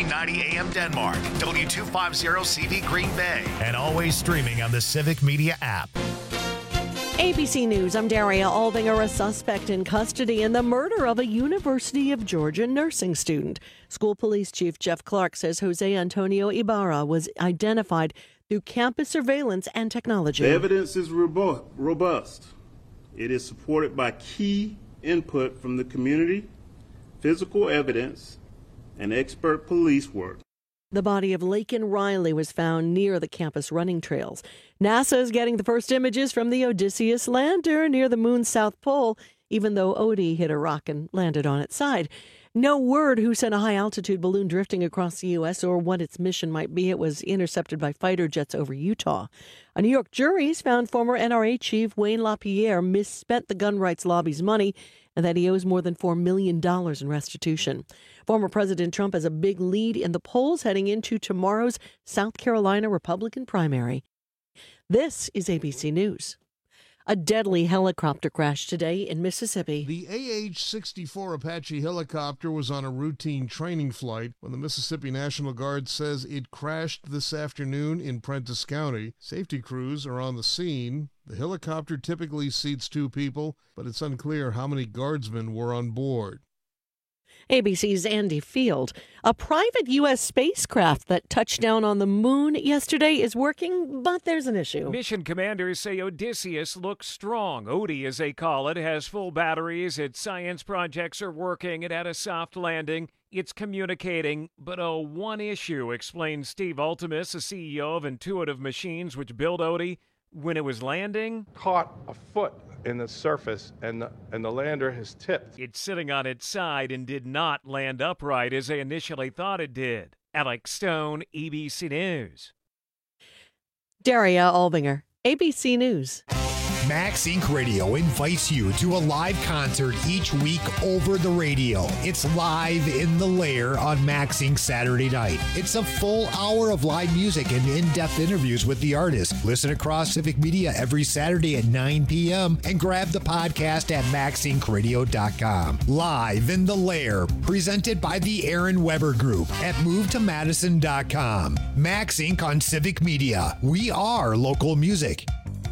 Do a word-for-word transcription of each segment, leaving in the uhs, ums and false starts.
ninety A M Denmark, W two fifty C V Green Bay, and always streaming on the Civic Media app. A B C News, I'm Daria Aldinger. A suspect in custody in the murder of a University of Georgia nursing student. School Police Chief Jeff Clark says Jose Antonio Ibarra was identified through campus surveillance and technology. The evidence is robu- robust. It is supported by key input from the community, physical evidence, and expert police work. The body of Laken Riley was found near the campus running trails. NASA is getting the first images from the Odysseus lander near the moon's south pole, even though Odie hit a rock and landed on its side. No word who sent a high-altitude balloon drifting across the U S or what its mission might be. It was intercepted by fighter jets over Utah. A New York jury has found former N R A chief Wayne LaPierre misspent the gun rights lobby's money and that he owes more than four million dollars in restitution. Former President Trump has a big lead in the polls heading into tomorrow's South Carolina Republican primary. This is A B C News. A deadly helicopter crash today in Mississippi. The A H sixty-four Apache helicopter was on a routine training flight when the Mississippi National Guard says it crashed this afternoon in Prentiss County. Safety crews are on the scene. The helicopter typically seats two people, but it's unclear how many guardsmen were on board. A B C's Andy Field. A private U S spacecraft that touched down on the moon yesterday is working, but there's an issue. Mission commanders say Odysseus looks strong. Odie, as they call it, has full batteries. Its science projects are working. It had a soft landing. It's communicating, but oh, one issue, explains Steve Ultimus, the C E O of Intuitive Machines, which built Odie. When it was landing, caught a foot in the surface, and the, and the lander has tipped. It's sitting on its side and did not land upright as they initially thought it did. Alex Stone, A B C News. Daria Albinger, A B C News. Max Incorporated. Radio invites you to a live concert each week over the radio. It's Live in the Lair on Max Incorporated. Saturday night. It's a full hour of live music and in-depth interviews with the artist. Listen across Civic Media every Saturday at nine p.m. and grab the podcast at max inc radio dot com. Live in the Lair, presented by the Aaron Weber Group at move to madison dot com. Max Incorporated on Civic Media. We are local music.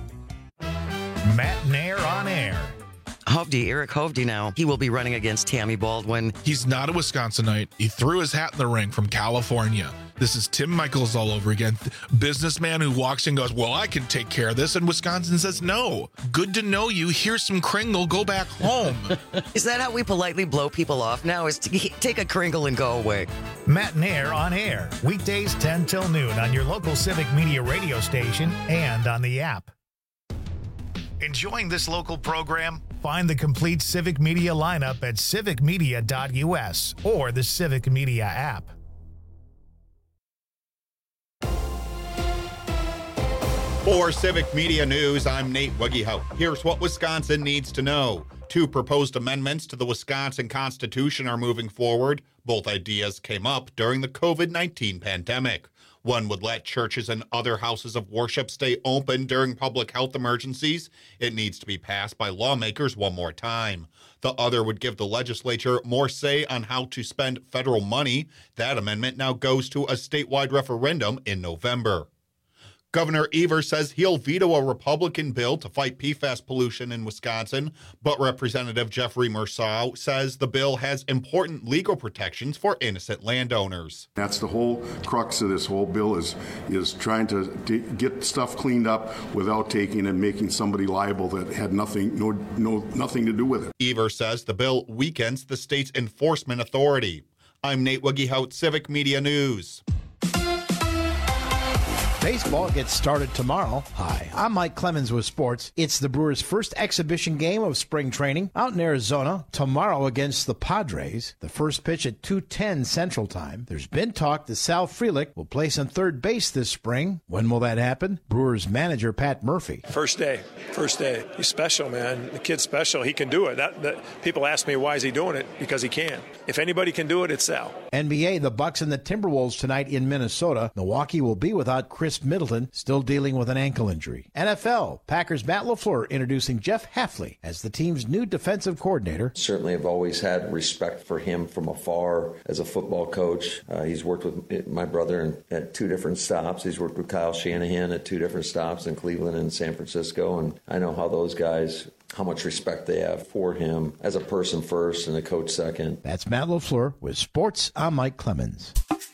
Matt Nair on air. Hovde, Eric Hovde now. He will be running against Tammy Baldwin. He's not a Wisconsinite. He threw his hat in the ring from California. This is Tim Michaels all over again. Businessman who walks in and goes, well, I can take care of this. And Wisconsin says, no. Good to know you. Here's some Kringle. Go back home. Is that how we politely blow people off now? Is to take a Kringle and go away? Matt Nair on air. Weekdays ten till noon on your local Civic Media radio station and on the app. Enjoying this local program? Find the complete Civic Media lineup at civic media dot u s or the Civic Media app. For Civic Media News, I'm Nate Wuggyhout. Here's what Wisconsin needs to know. Two proposed amendments to the Wisconsin Constitution are moving forward. Both ideas came up during the covid nineteen pandemic. One would let churches and other houses of worship stay open during public health emergencies. It needs to be passed by lawmakers one more time. The other would give the legislature more say on how to spend federal money. That amendment now goes to a statewide referendum in November. Governor Evers says he'll veto a Republican bill to fight P FAS pollution in Wisconsin, but Representative Jeffrey Merceau says the bill has important legal protections for innocent landowners. That's the whole crux of this whole bill is is trying to t- get stuff cleaned up without taking and making somebody liable that had nothing no no nothing to do with it. Evers says the bill weakens the state's enforcement authority. I'm Nate Wuggyhout, Civic Media News. Baseball gets started tomorrow. Hi, I'm Mike Clemens with sports. It's the Brewers' first exhibition game of spring training out in Arizona tomorrow against the Padres. The first pitch at two ten Central Time. There's been talk that Sal Frelick will place on third base this spring. When will that happen? Brewers manager Pat Murphy. First day. First day. He's special, man. The kid's special. He can do it. That, that people ask me why is he doing it? Because he can. If anybody can do it, it's Sal. N B A, the Bucks and the Timberwolves tonight in Minnesota. Milwaukee will be without Chris Chris Middleton still dealing with an ankle injury. N F L, Packers Matt LaFleur introducing Jeff Hafley as the team's new defensive coordinator. Certainly have always had respect for him from afar as a football coach. Uh, he's worked with my brother in, at two different stops. He's worked with Kyle Shanahan at two different stops in Cleveland and San Francisco, and I know how those guys, how much respect they have for him as a person first and a coach second. That's Matt LaFleur with Sports. I'm Mike Clemens.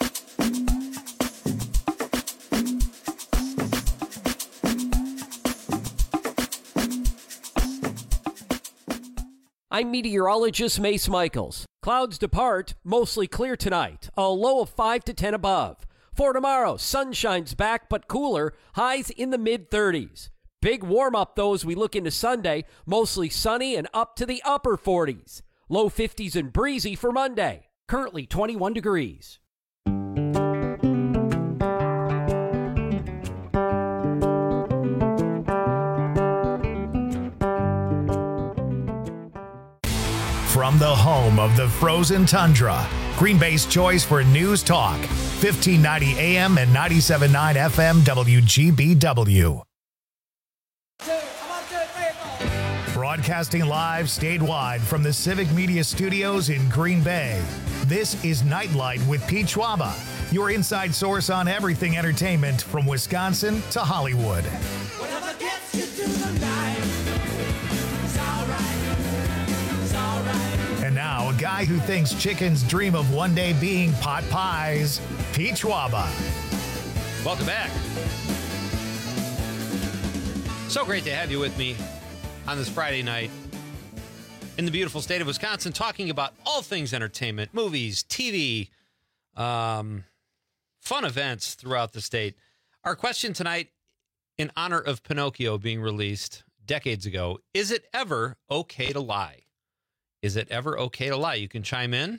I'm meteorologist Mace Michaels. Clouds depart, mostly clear tonight. A low of five to ten above. For tomorrow, sun shines back but cooler, highs in the mid-thirties. Big warm-up, though, as we look into Sunday, mostly sunny and up to the upper forties. Low fifties and breezy for Monday. Currently twenty-one degrees. From the home of the frozen tundra, Green Bay's choice for news talk, fifteen ninety A M and ninety-seven point nine F M W G B W. Broadcasting live statewide from the Civic Media Studios in Green Bay. This is Nightlight with Pete Schwaba, your inside source on everything entertainment from Wisconsin to Hollywood. Whatever gets you through the night, it's all right, it's all right. And now, a guy who thinks chickens dream of one day being pot pies, Pete Schwaba. Welcome back. So great to have you with me on this Friday night in the beautiful state of Wisconsin, talking about all things entertainment, movies, T V, um, fun events throughout the state. Our question tonight, in honor of Pinocchio being released decades ago, is it ever okay to lie? Is it ever okay to lie? You can chime in.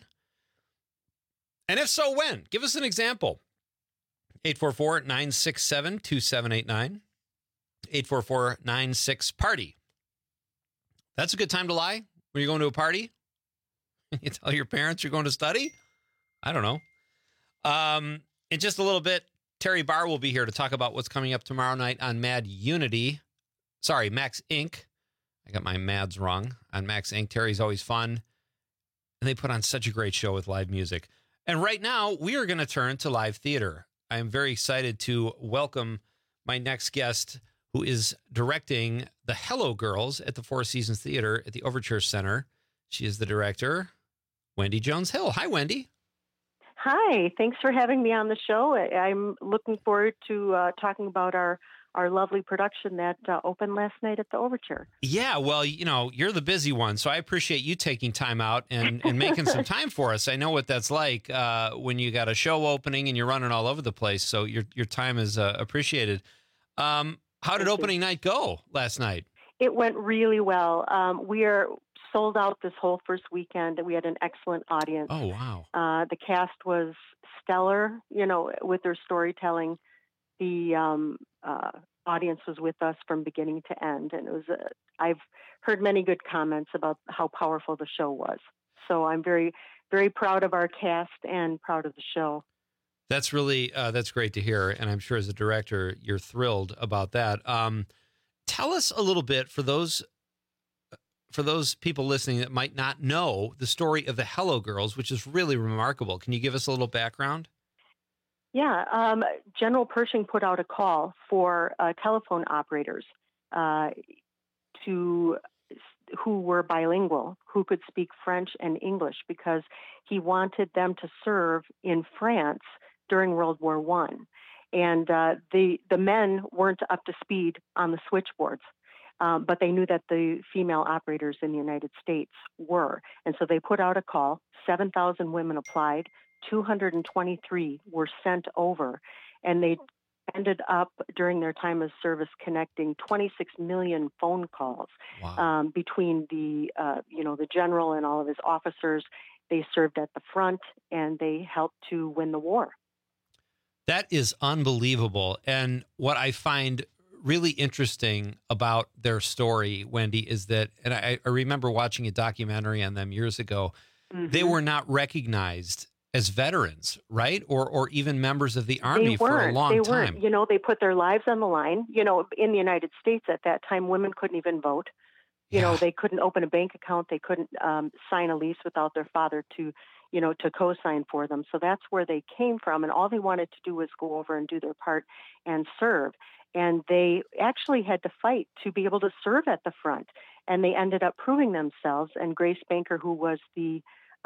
And if so, when? Give us an example. eight four four, nine six seven, two seven eight nine. eight four four, nine six, party. That's a good time to lie when you're going to a party. You tell your parents you're going to study. I don't know. Um, in just a little bit, Terry Barr will be here to talk about what's coming up tomorrow night on Mad Unity. Sorry, Max Incorporated. I got my Mads wrong on Max Incorporated. Terry's always fun. And they put on such a great show with live music. And right now, we are going to turn to live theater. I am very excited to welcome my next guest, who is directing the Hello Girls at the Four Seasons Theater at the Overture Center. She is the director, Wendy Jones-Hill. Hi, Wendy. Hi. Thanks for having me on the show. I'm looking forward to uh, talking about our, our lovely production that uh, opened last night at the Overture. Yeah, well, you know, you're the busy one, so I appreciate you taking time out and, and making some time for us. I know what that's like uh, when you got a show opening and you're running all over the place, so your, your time is uh, appreciated. Um, How did opening night go last night? It went really well. Um, we are sold out this whole first weekend. We had an excellent audience. Oh, wow. Uh, the cast was stellar, you know, with their storytelling. The um, uh, audience was with us from beginning to end. And it was, uh, I've heard many good comments about how powerful the show was. So I'm very, very proud of our cast and proud of the show. That's really, uh, that's great to hear. And I'm sure as a director, you're thrilled about that. Um, tell us a little bit for those, for those people listening that might not know the story of the Hello Girls, which is really remarkable. Can you give us a little background? Yeah. Um, General Pershing put out a call for uh, telephone operators uh, to who were bilingual, who could speak French and English, because he wanted them to serve in France during World War One. And uh, the the men weren't up to speed on the switchboards, um, but they knew that the female operators in the United States were. And so they put out a call. seven thousand women applied. two hundred twenty-three were sent over. And they ended up, during their time of service, connecting twenty-six million phone calls. Wow. um, between the, uh, you know, the general and all of his officers. They served at the front, and they helped to win the war. That is unbelievable. And what I find really interesting about their story, Wendy, is that, and I, I remember watching a documentary on them years ago, mm-hmm. they were not recognized as veterans, right? Or or even members of the Army They for a weren't. long they time. weren't. You know, they put their lives on the line. You know, in the United States at that time, women couldn't even vote. You know, they couldn't open a bank account. They couldn't um, sign a lease without their father to, you know, to co-sign for them. So that's where they came from. And all they wanted to do was go over and do their part and serve. And they actually had to fight to be able to serve at the front. And they ended up proving themselves. And Grace Banker, who was the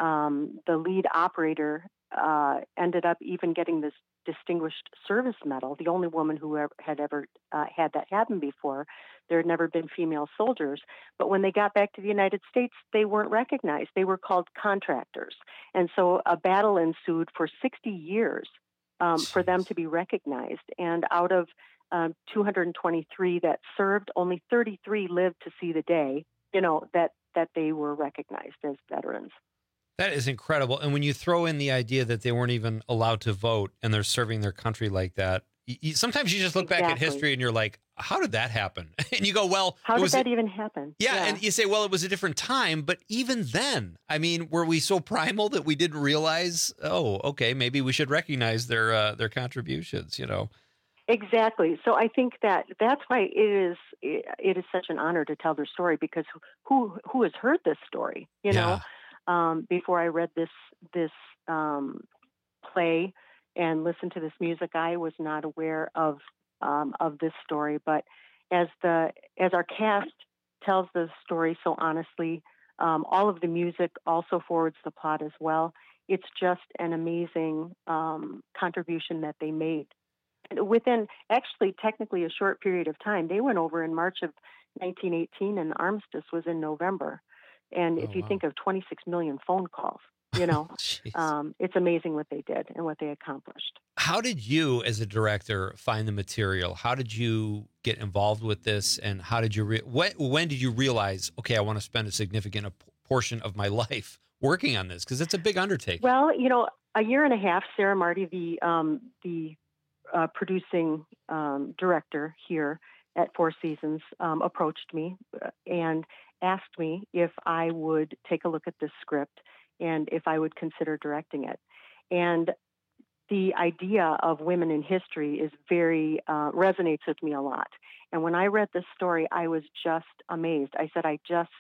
um, the lead operator, uh, ended up even getting this Distinguished Service Medal, the only woman who ever, had ever uh, had that happen before. There had never been female soldiers. But when they got back to the United States, they weren't recognized. They were called contractors. And so a battle ensued for sixty years um, for them to be recognized. And out of um, two hundred twenty-three that served, only thirty-three lived to see the day, you know, that, that they were recognized as veterans. That is incredible. And when you throw in the idea that they weren't even allowed to vote and they're serving their country like that, you, you, sometimes you just look Exactly. back at history and you're like, how did that happen? And you go, well, How it did was that a, even happen? yeah, and you say, well, it was a different time. But even then, I mean, were we so primal that we didn't realize, oh, okay, maybe we should recognize their uh, their contributions, you know? Exactly. So I think that that's why it is it is such an honor to tell their story, because who who has heard this story? You know, um, before I read this this um, play and listened to this music, I was not aware of um, of this story. But as the as our cast tells the story so honestly, um, all of the music also forwards the plot as well. It's just an amazing um, contribution that they made. Within actually technically a short period of time. They went over in March of nineteen eighteen and the armistice was in November. And Oh, if you wow. think of twenty-six million phone calls, you know, um, it's amazing what they did and what they accomplished. How did you, as a director, find the material? How did you get involved with this? And how did you, re- when, when did you realize, okay, I want to spend a significant a portion of my life working on this? Because it's a big undertaking. Well, you know, a year and a half, Sarah Marty, the, um, the uh, producing um, director here at Four Seasons, um, approached me and asked me if I would take a look at this script and if I would consider directing it. And the idea of women in history is very, uh, resonates with me a lot. And when I read this story, I was just amazed. I said, I just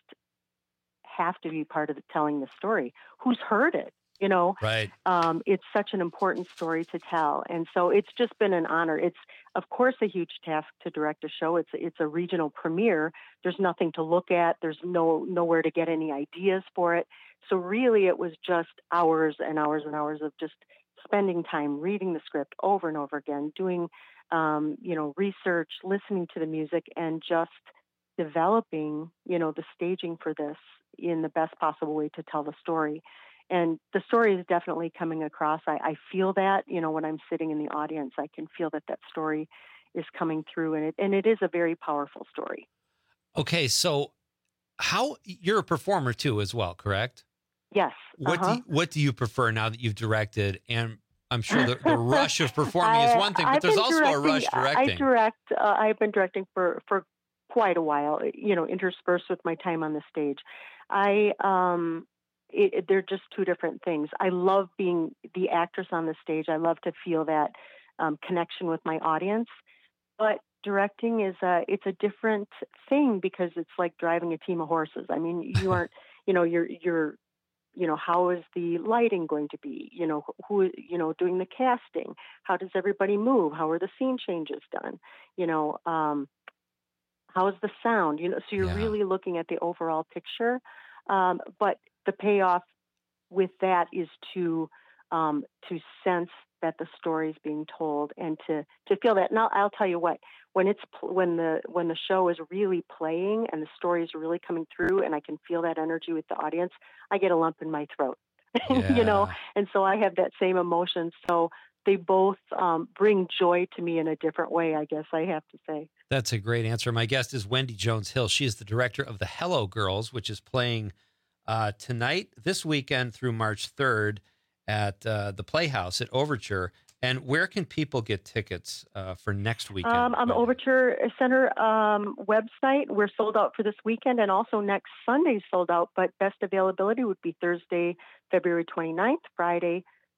have to be part of the, telling the story. Who's heard it? You know, Right. um, it's such an important story to tell. And so it's just been an honor. It's, of course, a huge task to direct a show. It's, it's a regional premiere. There's nothing to look at. There's no nowhere to get any ideas for it. So really, it was just hours and hours and hours of just spending time reading the script over and over again, doing, um, you know, research, listening to the music, and just developing, you know, the staging for this in the best possible way to tell the story. And the story is definitely coming across. I, I feel that, you know, when I'm sitting in the audience, I can feel that that story is coming through, and it and it is a very powerful story. Okay, so how you're a performer too, as well, correct? Yes. What uh-huh. do you, what do you prefer now that you've directed? And I'm sure the, the rush of performing is I- one thing, but I've there's been also a rush directing- I- directing. I direct. Uh, I've been directing for for quite a while. You know, interspersed with my time on the stage. I um. It, it, they're just two different things. I love being the actress on the stage. I love to feel that um, connection with my audience. But directing is a it's a different thing because it's like driving a team of horses. I mean, you aren't, you know, you're you're, you know, how is the lighting going to be? You know, who, you know, doing the casting? How does everybody move? How are the scene changes done? You know, um, how is the sound? You know, so you're Yeah. really looking at the overall picture. Um, but the payoff with that is to um, to sense that the story is being told and to to feel that. Now, I'll tell you what, when it's pl- when the when the show is really playing and the story is really coming through, and I can feel that energy with the audience, I get a lump in my throat, you know. Yeah. And so I have that same emotion. So they both um, bring joy to me in a different way, I guess I have to say. That's a great answer. My guest is Wendy Jones Hill. She is the director of the Hello Girls, which is playing uh, tonight, this weekend through March third at uh, the Playhouse at Overture. And where can people get tickets uh, for next weekend? Um, on the Overture Center um, website, we're sold out for this weekend, and also next Sunday sold out, but best availability would be Thursday, February twenty-ninth, Friday,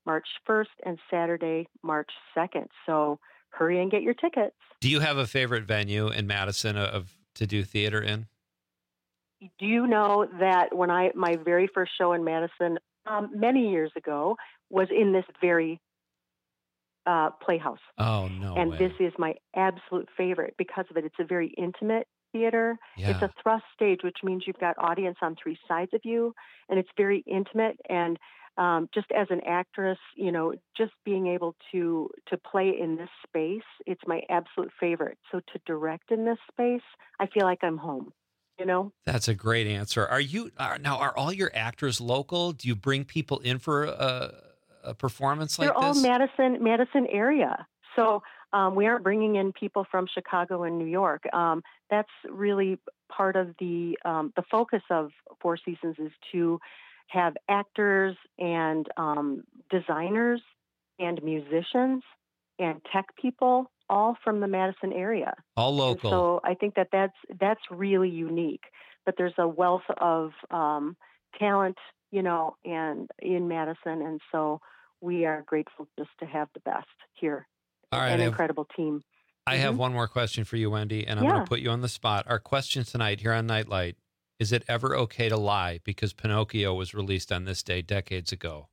March first, and Saturday, March second. So hurry and get your tickets. Do you have a favorite venue in Madison of to do theater in? Do you know that when I my very first show in Madison um, many years ago was in this very uh, playhouse? Oh, no And way. this is my absolute favorite because of it. It's a very intimate theater. Yeah. It's a thrust stage, which means you've got audience on three sides of you, and it's very intimate. And um, just as an actress, you know, just being able to to play in this space, it's my absolute favorite. So to direct in this space, I feel like I'm home. You know, That's a great answer. Are you are, now? Are all your actors local? Do you bring people in for a, a performance like they're all this? Madison Madison area. So um, we aren't bringing in people from Chicago and New York. Um, that's really part of the um, the focus of Four Seasons is to have actors and um, designers and musicians and tech people all from the Madison area. All local. And so I think that that's that's really unique. That there's a wealth of um, talent, you know, and in Madison, and so we are grateful just to have the best here. All right, An I have- incredible team. I have one more question for you, Wendy, and I'm Yeah. going to put you on the spot. Our question tonight here on Nightlight: is it ever okay to lie because Pinocchio was released on this day decades ago?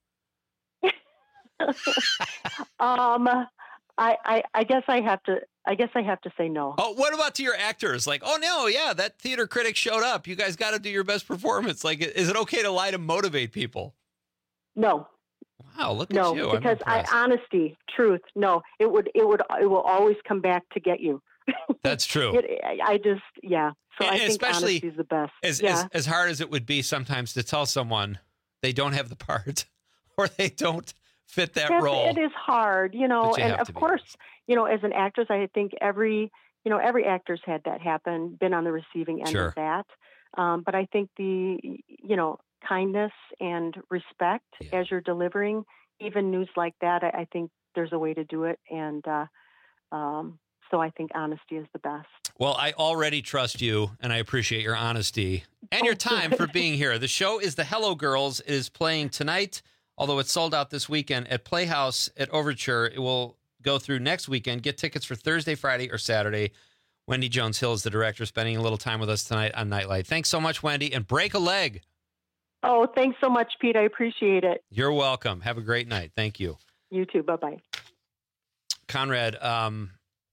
um, I, I I guess I have to I guess I have to say no. Oh, what about to your actors? Like, oh no, yeah, that theater critic showed up. You guys got to do your best performance. Like, is it okay to lie to motivate people? No. Wow, look No, at you. I'm because I, impressed. honesty, truth. No, it would it would it will always come back to get you. That's true. It, I I just yeah. So I And think especially honesty is the best. As, yeah. as as hard as it would be sometimes to tell someone they don't have the part or they don't fit that Yes, role. It is hard, you know, But you and have of to be course, you know, as an actress, I think every, you know, every actor's had that happen, been on the receiving end Sure. of that. Um, but I think the, you know, kindness and respect as you're delivering even news like that, I, I think there's a way to do it. And uh, um, so I think honesty is the best. Well, I already trust you, and I appreciate your honesty and your time for being here. The show is The Hello Girls. It is playing tonight, although it's sold out this weekend at Playhouse at Overture. It will go through next weekend. Get tickets for Thursday, Friday, or Saturday. Wendy Jones-Hill is the director, spending a little time with us tonight on Nightlight. Thanks so much, Wendy, and break a leg. Oh, thanks so much, Pete. I appreciate it. You're welcome. Have a great night. Thank you. You too. Bye-bye. Conrad, um,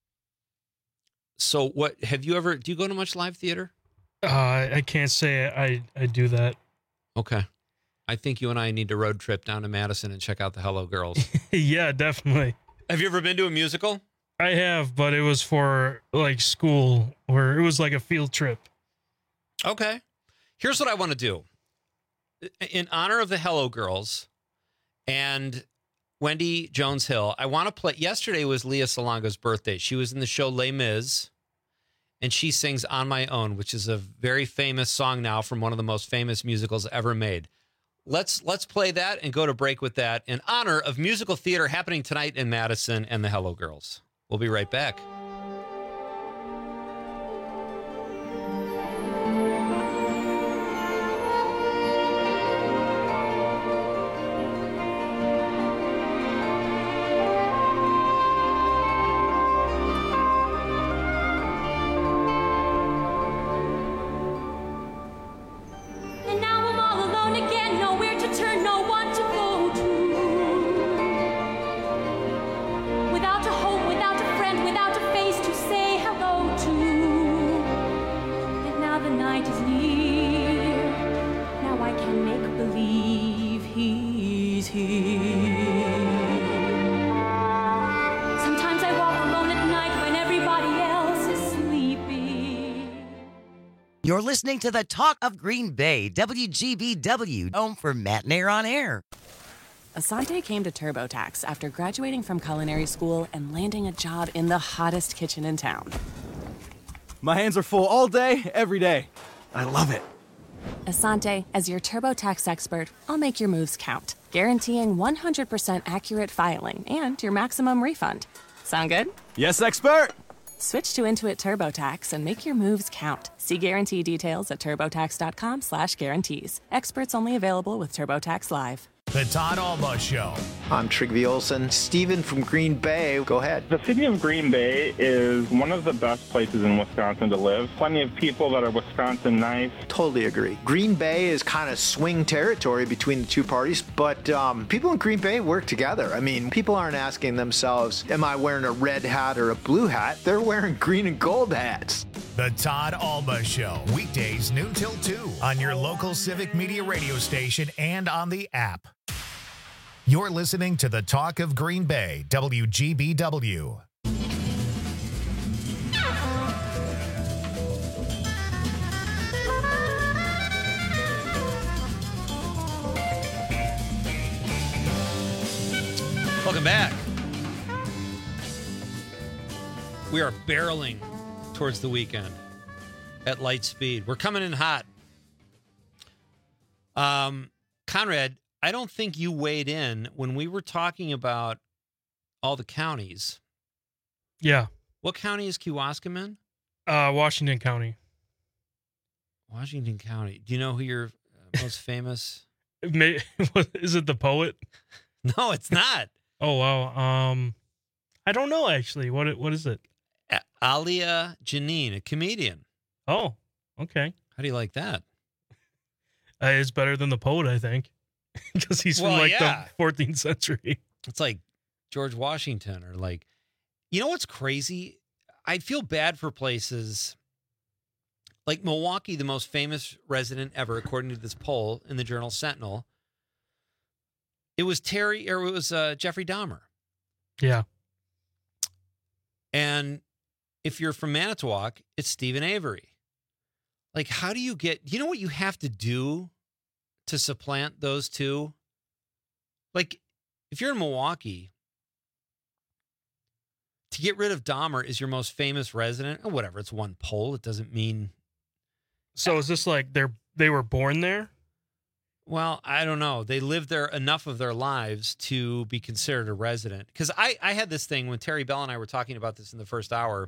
so what, have you ever, do you go to much live theater? Uh, I can't say I, I do that. Okay. I think you and I need to road trip down to Madison and check out the Hello Girls. Yeah, definitely. Have you ever been to a musical? I have, but it was for like school, or it was like a field trip. Okay. Here's what I want to do. In honor of the Hello Girls and Wendy Jones-Hill, I want to play. Yesterday was Leah Salonga's birthday. She was in the show Les Mis, and she sings On My Own, which is a very famous song now from one of the most famous musicals ever made. Let's let's play that and go to break with that in honor of musical theater happening tonight in Madison and the Hello Girls. We'll be right back. And now I'm all alone again, nowhere to turn, no one to go to. Without a home, without a friend, without a face to say hello to. And now the night is near, now I can make believe he's here. Sometimes I walk alone at night when everybody else is sleeping. You're listening to the Talk of Green Bay, W G B W, home for Matinee on Air. Asante came to TurboTax after graduating from culinary school and landing a job in the hottest kitchen in town. My hands are full all day, every day. I love it. Asante, as your TurboTax expert, I'll make your moves count, guaranteeing one hundred percent accurate filing and your maximum refund. Sound good? Yes, expert! Switch to Intuit TurboTax and make your moves count. See guarantee details at turbotax.com slash guarantees. Experts only available with TurboTax Live. The Todd Alba Show. I'm Trigby Olson. Steven from Green Bay, go ahead. The city of Green Bay is one of the best places in Wisconsin to live. Plenty of people that are Wisconsin nice. Totally agree. Green Bay is kind of swing territory between the two parties, but um, people in Green Bay work together. I mean, people aren't asking themselves, am I wearing a red hat or a blue hat? They're wearing green and gold hats. The Todd Alba Show, weekdays noon till two on your local Civic Media radio station and on the app. You're listening to the Talk of Green Bay, W G B W. Welcome back. We are barreling towards the weekend at light speed. We're coming in hot. Um, Conrad, I don't think you weighed in when we were talking about all the counties. Yeah. What county is Kewaskum in? Uh, Washington County. Washington County. Do you know who your uh, most famous? May, is it the poet? No, it's not. Oh, wow. Um, I don't know, actually. What What is it? A- Alia Janine, a comedian. Oh, okay. How do you like that? Uh, it's better than the poet, I think, because he's Well, from like yeah. the fourteenth century. It's like George Washington or like, you know what's crazy? I feel bad for places like Milwaukee, the most famous resident ever, according to this poll in the Journal Sentinel. It was Terry, or it was uh, Jeffrey Dahmer. Yeah. And if you're from Manitowoc, it's Stephen Avery. Like, how do you get, you know what you have to do to supplant those two? Like, if you're in Milwaukee, to get rid of Dahmer is your most famous resident, or whatever, it's one poll. It doesn't mean. So is this like they're they were born there? Well, I don't know. They lived there enough of their lives to be considered a resident. Because I, I had this thing when Terry Bell and I were talking about this in the first hour.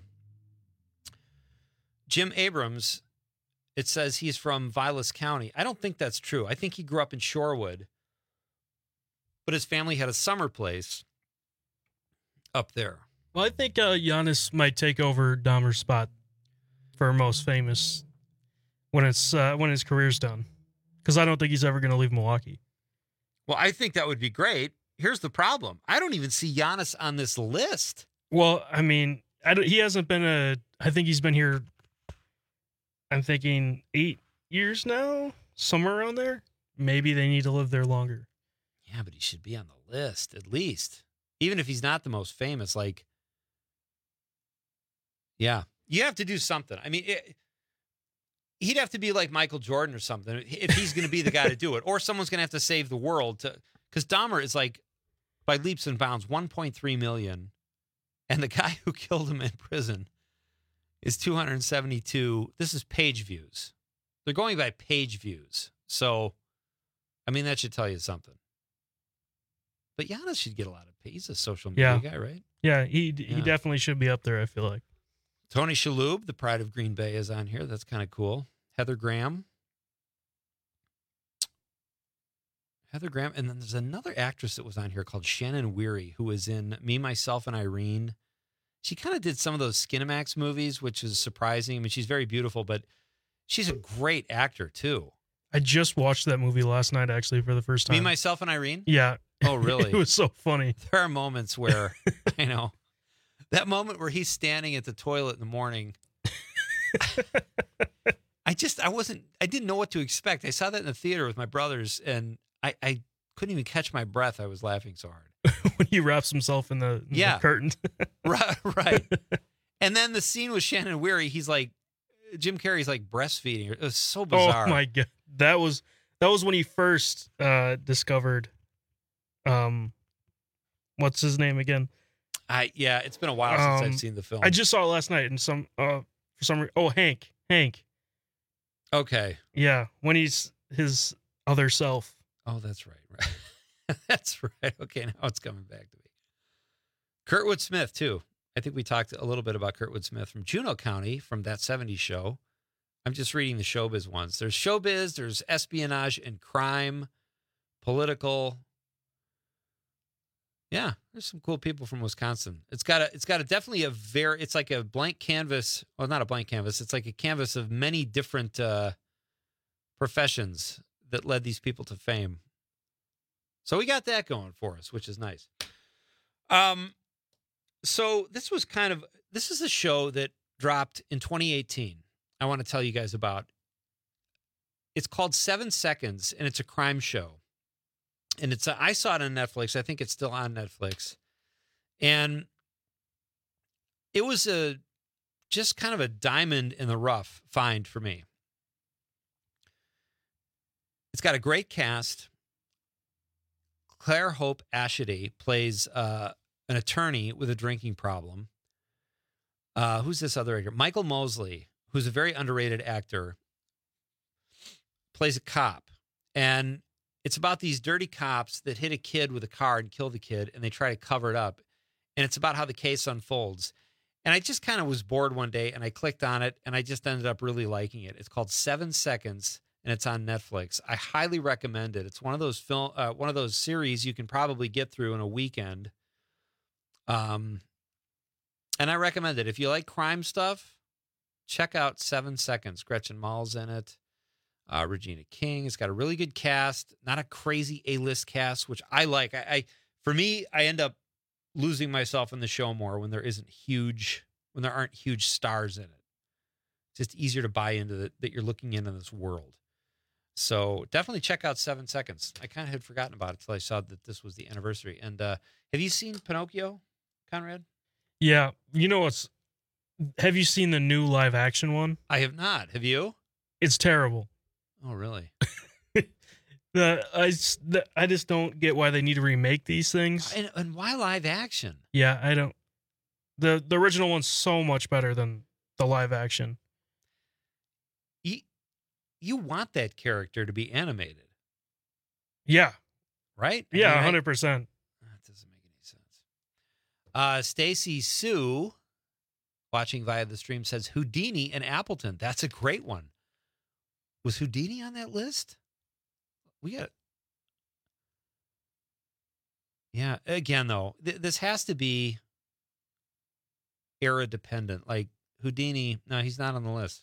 Jim Abrams, it says he's from Vilas County. I don't think that's true. I think he grew up in Shorewood. But his family had a summer place up there. Well, I think uh, Giannis might take over Dahmer's spot for most famous when it's uh, when his career's done. Because I don't think he's ever going to leave Milwaukee. Well, I think that would be great. Here's the problem. I don't even see Giannis on this list. Well, I mean, I don't, he hasn't been a... I think he's been here, I'm thinking, eight years now? Somewhere around there? Maybe they need to live there longer. Yeah, but he should be on the list, at least. Even if he's not the most famous, like... Yeah. You have to do something. I mean... It, He'd have to be like Michael Jordan or something if he's going to be the guy to do it. Or someone's going to have to save the world. to Because Dahmer is like, by leaps and bounds, one point three million. And the guy who killed him in prison is two hundred seventy-two. This is page views. They're going by page views. So, I mean, that should tell you something. But Giannis should get a lot of pay. He's a social media Yeah. guy, right? Yeah, he he Yeah. definitely should be up there, I feel like. Tony Shalhoub, the pride of Green Bay, is on here. That's kind of cool. Heather Graham. Heather Graham. And then there's another actress that was on here called Shannon Weary, who was in Me, Myself, and Irene. She kind of did some of those Skinamax movies, which is surprising. I mean, she's very beautiful, but she's a great actor, too. I just watched that movie last night, actually, for the first time. Me, Myself, and Irene? Yeah. Oh, really? It was so funny. There are moments where, I know, that moment where he's standing at the toilet in the morning. I just, I wasn't, I didn't know what to expect. I saw that in the theater with my brothers, and I, I couldn't even catch my breath. I was laughing so hard. When he wraps himself in the, in Yeah. the curtain. Right, right. And then the scene with Shannon Weary, he's like, Jim Carrey's like breastfeeding her. It was so bizarre. Oh, my God. That was, that was when he first uh, discovered, um, what's his name again? I yeah, it's been a while since Um, I've seen the film. I just saw it last night, and some uh for some reason. Oh, Hank, Hank. Okay. Yeah, when he's his other self. Oh, that's right. Right. That's right. Okay, now it's coming back to me. Kurtwood Smith too. I think we talked a little bit about Kurtwood Smith from Juneau County from That seventies Show. I'm just reading the showbiz ones. There's showbiz. There's espionage and crime, political. Yeah, there's some cool people from Wisconsin. It's got a, it's got a definitely a very, it's like a blank canvas. Well, not a blank canvas. It's like a canvas of many different uh, professions that led these people to fame. So we got that going for us, which is nice. Um, so this was kind of, this is a show that dropped in twenty eighteen. I want to tell you guys about. It's called Seven Seconds, and it's a crime show. And it's a, I saw it on Netflix. I think it's still on Netflix. And it was a just kind of a diamond in the rough find for me. It's got a great cast. Claire Hope Ashady plays uh, an attorney with a drinking problem. Uh, who's this other actor? Michael Mosley, who's a very underrated actor, plays a cop. And it's about these dirty cops that hit a kid with a car and kill the kid, and they try to cover it up. And it's about how the case unfolds. And I just kind of was bored one day, and I clicked on it, and I just ended up really liking it. It's called Seven Seconds, and it's on Netflix. I highly recommend it. It's one of those film, uh, one of those series you can probably get through in a weekend. Um, and I recommend it. If you like crime stuff, check out Seven Seconds. Gretchen Mall's in it. Uh, Regina King. It's got a really good cast, not a crazy A-list cast, which I like. I, I, for me, I end up losing myself in the show more when there isn't huge, when there aren't huge stars in it. It's just easier to buy into the, that you're looking into this world. So definitely check out Seven Seconds. I kind of had forgotten about it until I saw that this was the anniversary. And uh, have you seen Pinocchio, Conrad? Yeah. You know what's, have you seen the new live action one? I have not. Have you? It's terrible. Oh, really? the, I, the, I just don't get why they need to remake these things. And, and why live action? Yeah, I don't. The the original one's so much better than the live action. You, you want that character to be animated. Yeah. Right? I Yeah, mean, one hundred percent. That doesn't make any sense. Uh, Stacy Sue, watching via the stream, says Houdini and Appleton. That's a great one. Was Houdini on that list? We got. Yeah. Again, though, th- this has to be era dependent. Like Houdini, no, he's not on the list.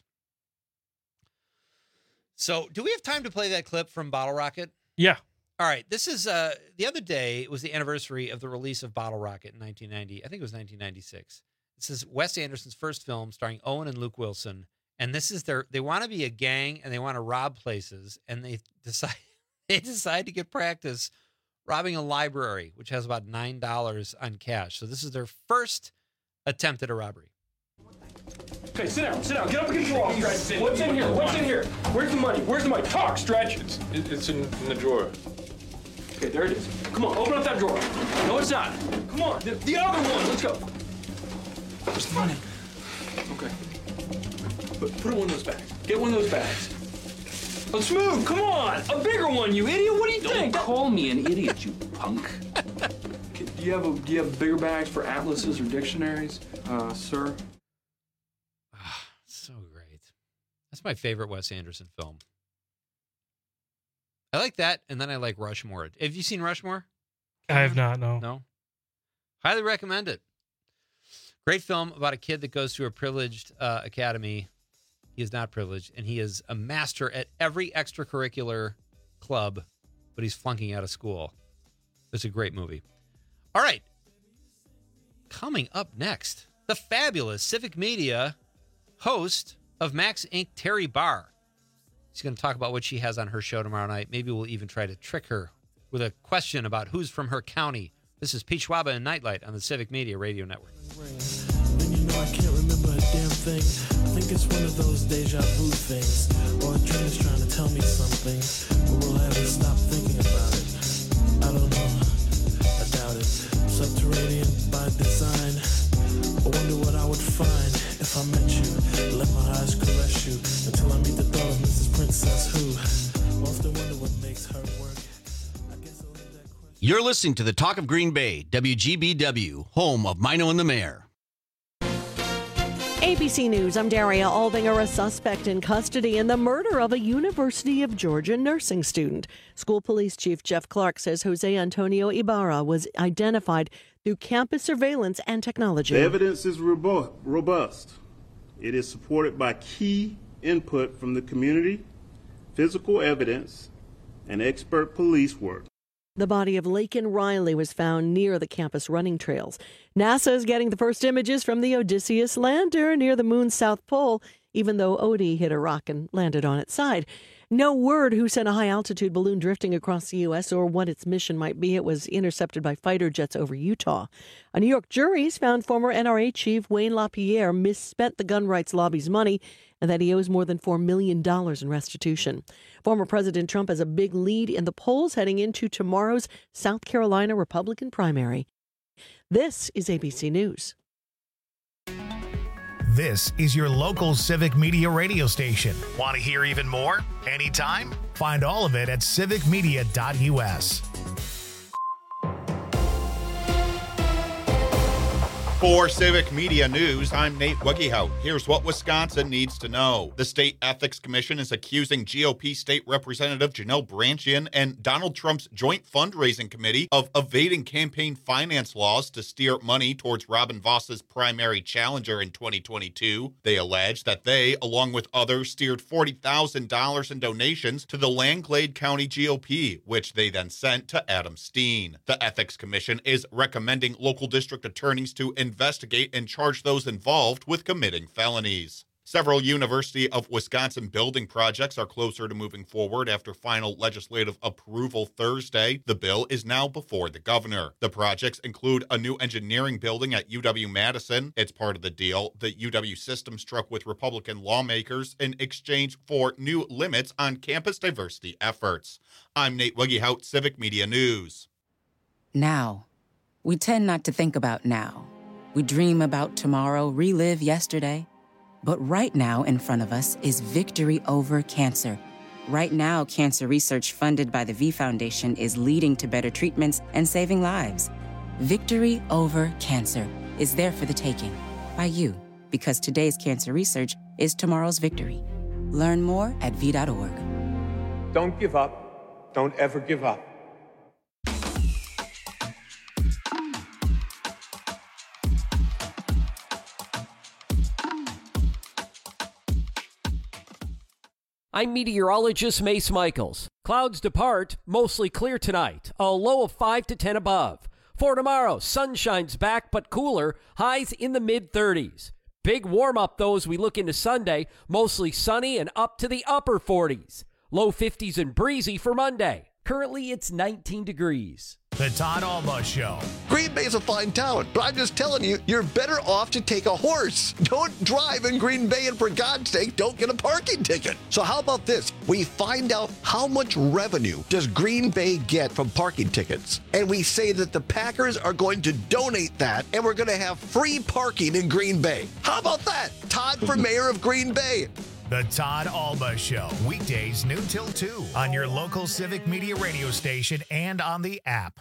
So, do we have time to play that clip from Bottle Rocket? Yeah. All right. This is uh, the other day. It was the anniversary of the release of Bottle Rocket in nineteen ninety. I think it was nineteen ninety-six. This is Wes Anderson's first film, starring Owen and Luke Wilson. And this is their, they want to be a gang and they want to rob places. And they decide, they decide to get practice robbing a library, which has about nine dollars on cash. So this is their first attempt at a robbery. Okay, sit down, sit down. Get up against the wall, Stretch. What's in here? What's in here? Where's the money? Where's the money? Talk, Stretch. It's, it's in, in the drawer. Okay, there it is. Come on, open up that drawer. No, it's not. Come on, the, the other one. Let's go. Where's the money? Okay. Put, put it in one of those bags. Get one of those bags. Let's move. Come on. A bigger one, you idiot. What do you Don't think? call me an idiot, you punk. Okay, do you have a, do you have bigger bags for atlases or dictionaries, uh, sir? So great. That's my favorite Wes Anderson film. I like that, and then I like Rushmore. Have you seen Rushmore? I have not, no. No? Highly recommend it. Great film about a kid that goes to a privileged uh, academy. He is not privileged, and he is a master at every extracurricular club, but he's flunking out of school. It's a great movie. All right. Coming up next, the fabulous Civic Media host of Max Incorporated, Terry Barr. She's going to talk about what she has on her show tomorrow night. Maybe we'll even try to trick her with a question about who's from her county. This is Pete Schwaba and Nightlight on the Civic Media Radio Network. Then you know I can't remember a damn thing. I think it's one of those deja vu things. Or a dream is trying to tell me something, but will I ever stop thinking about it? I don't know. I doubt it. Subterranean by design. I wonder what I would find if I met you. Let my eyes caress you until I meet the thought of Missus Princess who often wonder what makes her work. You're listening to the Talk of Green Bay, W G B W, home of Mino and the Mayor. A B C News, I'm Daria Aldinger. A suspect in custody in the murder of a University of Georgia nursing student. School Police Chief Jeff Clark says Jose Antonio Ibarra was identified through campus surveillance and technology. The evidence is robu- robust. It is supported by key input from the community, physical evidence, and expert police work. The body of Laken Riley was found near the campus running trails. NASA is getting the first images from the Odysseus lander near the moon's south pole, even though Odie hit a rock and landed on its side. No word who sent a high-altitude balloon drifting across the U S or what its mission might be. It was intercepted by fighter jets over Utah. A New York jury has found former N R A chief Wayne LaPierre misspent the gun rights lobby's money and that he owes more than four million dollars in restitution. Former President Trump has a big lead in the polls heading into tomorrow's South Carolina Republican primary. This is A B C News. This is your local Civic Media radio station. Want to hear even more? Anytime? Find all of it at civic media dot U S. For Civic Media News, I'm Nate Wuggehout. Here's what Wisconsin needs to know. The State Ethics Commission is accusing G O P State Representative Janelle Branchian and Donald Trump's joint fundraising committee of evading campaign finance laws to steer money towards Robin Voss's primary challenger in twenty twenty-two. They allege that they, along with others, steered forty thousand dollars in donations to the Langlade County G O P, which they then sent to Adam Steen. The Ethics Commission is recommending local district attorneys to investigate and charge those involved with committing felonies. Several University of Wisconsin building projects are closer to moving forward after final legislative approval Thursday. The bill is now before the governor. The projects include a new engineering building at U W-Madison. It's part of the deal the U W system struck with Republican lawmakers in exchange for new limits on campus diversity efforts. I'm Nate Wuggehout, Civic Media News. Now. We tend not to think about now. We dream about tomorrow, relive yesterday. But right now in front of us is victory over cancer. Right now, cancer research funded by the V Foundation is leading to better treatments and saving lives. Victory over cancer is there for the taking by you, because today's cancer research is tomorrow's victory. Learn more at v dot org. Don't give up. Don't ever give up. I'm meteorologist Mace Michaels. Clouds depart, mostly clear tonight. A low of five to ten above. For tomorrow, sun shines back but cooler, highs in the mid thirties. Big warm up though as we look into Sunday, mostly sunny and up to the upper forties. Low fifties and breezy for Monday. Currently it's nineteen degrees. The Todd Alba Show. Green Bay's a fine town, but I'm just telling you, you're better off to take a horse. Don't drive in Green Bay, and for God's sake, don't get a parking ticket. So how about this? We find out how much revenue does Green Bay get from parking tickets, and we say that the Packers are going to donate that, and we're going to have free parking in Green Bay. How about that? Todd for mayor of Green Bay. The Todd Alba Show, weekdays noon till two on your local Civic Media radio station and on the app.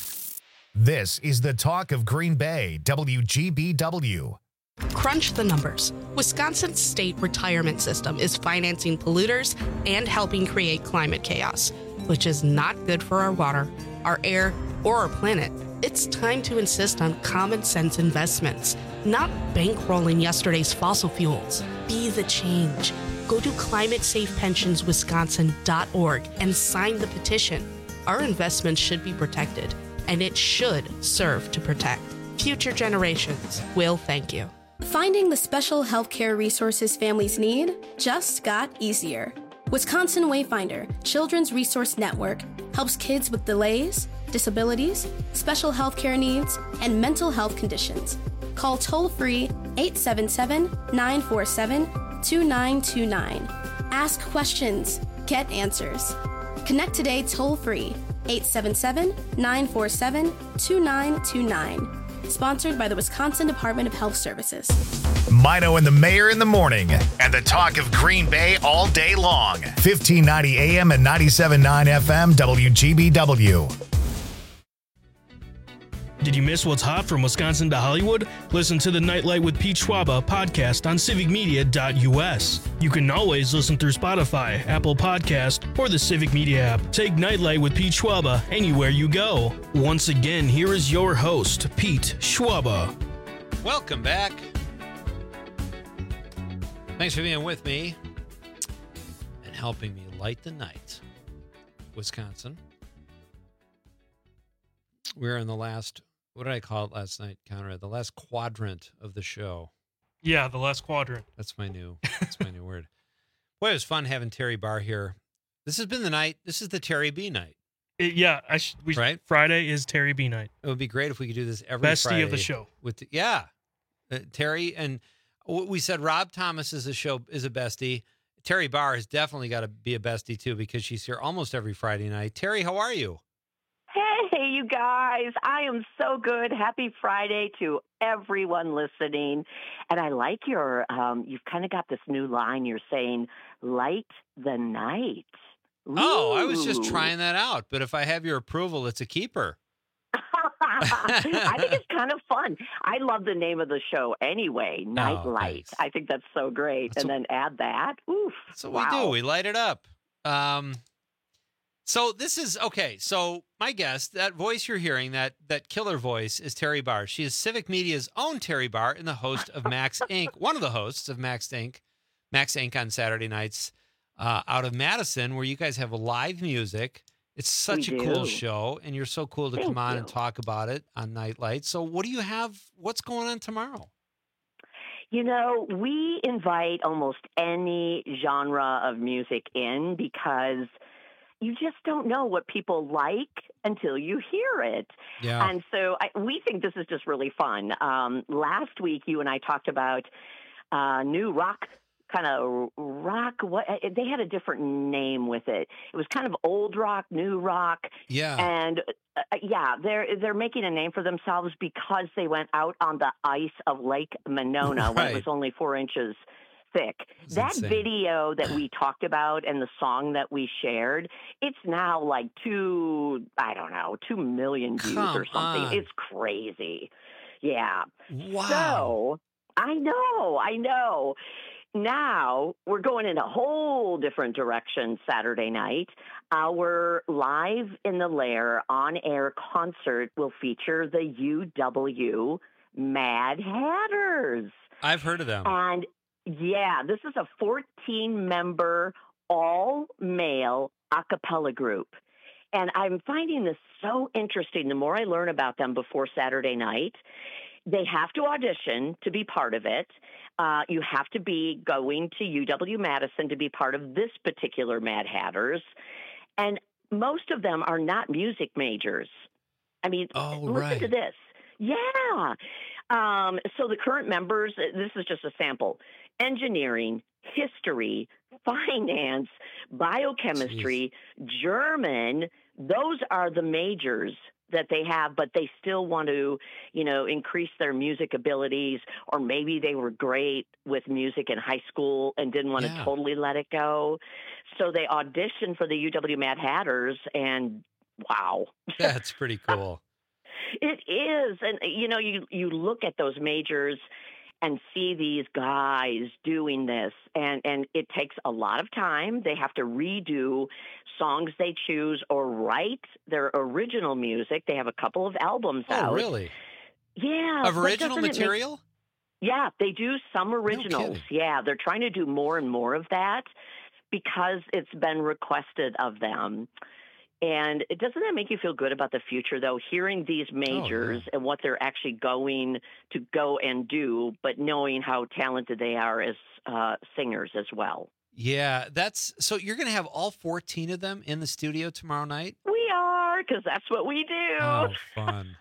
This is the talk of Green Bay, W G B W. Crunch the numbers. Wisconsin's state retirement system is financing polluters and helping create climate chaos, which is not good for our water, our air, or our planet. It's time to insist on common sense investments, not bankrolling yesterday's fossil fuels. Be the change. Go to climate safe pensions wisconsin dot org and sign the petition. Our investments should be protected, and it should serve to protect. Future generations will thank you. Finding the special healthcare resources families need just got easier. Wisconsin Wayfinder, Children's Resource Network, helps kids with delays, disabilities, special healthcare needs, and mental health conditions. Call toll-free eight seven seven, nine four seven, two nine two nine. Ask questions. Get answers. Connect today toll-free eight seven seven, nine four seven, two nine two nine. Sponsored by the Wisconsin Department of Health Services. Mino and the Mayor in the morning, and the talk of Green Bay all day long. fifteen ninety A M and ninety-seven point nine F M, W G B W. Did you miss what's hot from Wisconsin to Hollywood? Listen to the Nightlight with Pete Schwaba podcast on civic media dot U S. You can always listen through Spotify, Apple Podcast, or the Civic Media app. Take Nightlight with Pete Schwaba anywhere you go. Once again, here is your host, Pete Schwaba. Welcome back. Thanks for being with me and helping me light the night. Wisconsin. We're in the last, what did I call it last night, Conrad? The last quadrant of the show. Yeah, the last quadrant. That's my new, that's my new word. Boy, it was fun having Terry Barr here. This has been the night, this is the Terry B night. It, yeah, I sh- we, right? Friday is Terry B night. It would be great if we could do this every Bestie Friday. of the show. With the, yeah. Uh, Terry, and we said Rob Thomas is a show, is a bestie. Terry Barr has definitely got to be a bestie too, because she's here almost every Friday night. Terry, how are you? Hey, you guys. I am so good. Happy Friday to everyone listening. And I like your, um, you've kind of got this new line. You're saying, light the night. Ooh. Oh, I was just trying that out. But if I have your approval, it's a keeper. I think it's kind of fun. I love the name of the show anyway, Night Oh, Light. thanks. I think that's so great. That's and then add that. Oof. That's what wow. we do. We light it up. Um, so this is, okay, so my guest, that voice you're hearing, that that killer voice, is Terry Barr. She is Civic Media's own Terry Barr and the host of Max Incorporated, one of the hosts of Max Incorporated, Max Incorporated on Saturday nights uh, out of Madison, where you guys have live music. It's such We a cool do. show, and you're so cool to Thank come on you. and talk about it on Nightlight. So what do you have? What's going on tomorrow? You know, we invite almost any genre of music in because you just don't know what people like until you hear it. Yeah. And so I, we think this is just really fun. Um, last week, you and I talked about uh, new rock, kind of rock. What they had a different name with it. It was kind of old rock, new rock. Yeah. And uh, yeah, they're they're making a name for themselves because they went out on the ice of Lake Monona when it Right. was only four inches thick. That's That insane. video that we talked about and the song that we shared, it's now like two, I don't know, two million views Come or something. on. It's crazy. Yeah. Wow. So I know, I know. Now we're going in a whole different direction Saturday night. Our Live in the Lair on-air concert will feature the U W Mad Hatters. I've heard of them. And yeah, this is a fourteen-member, all-male a cappella group. And I'm finding this so interesting. The more I learn about them before Saturday night, they have to audition to be part of it. Uh, you have to be going to U W-Madison to be part of this particular Mad Hatters. And most of them are not music majors. I mean, Oh, listen right. to this. Yeah. Um, so the current members, this is just a sample: engineering, history, finance, biochemistry, German. Those are the majors that they have, but they still want to, you know, increase their music abilities, or maybe they were great with music in high school and didn't want Yeah. to totally let it go. So they auditioned for the U W Mad Hatters, and wow. That's pretty cool. It is. And, you know, you, you look at those majors and see these guys doing this, and, and it takes a lot of time. They have to redo songs they choose or write their original music. They have a couple of albums Oh, out. really? Yeah. Of but original doesn't it make- material? yeah, they do some originals. kidding. Yeah, they're trying to do more and more of that because it's been requested of them. And it, doesn't that make you feel good about the future, though, hearing these majors and what they're actually going to go and do, but knowing how talented they are as uh, singers as well? Yeah, that's so you're going to have all fourteen of them in the studio tomorrow night? We are, because that's what we do. Oh, fun.